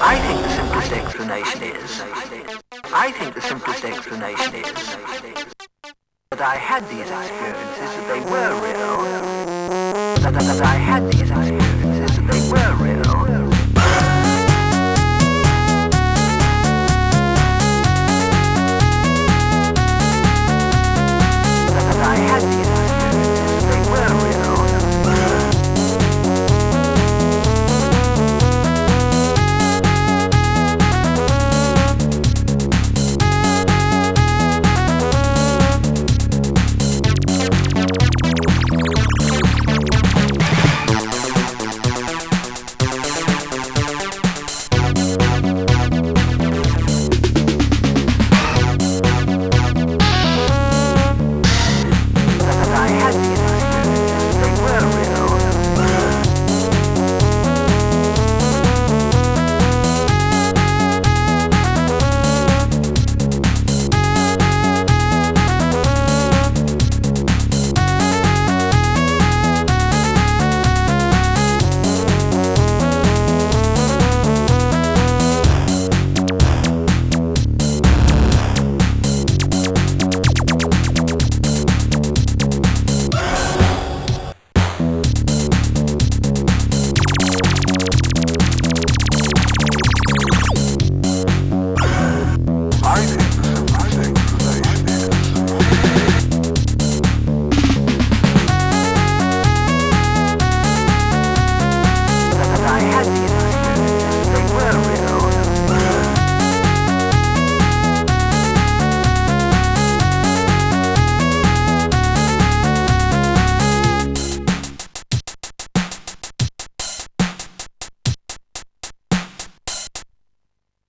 I think the simplest explanation is, I think the simplest explanation is that I had these experiences, that they were real, that I had these experiences.